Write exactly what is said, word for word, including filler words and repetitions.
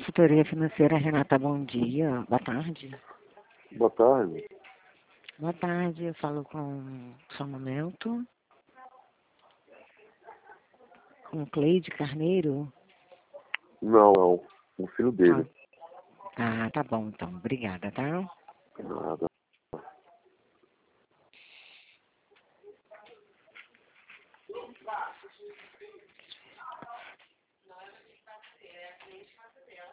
Consultoria Financeira, Renata, bom dia. Boa tarde. Boa tarde. Boa tarde, eu falo com só um momento. Com Cleide Carneiro? Não, não. O filho dele. Ah, ah, tá bom então. Obrigada, tá? Nada.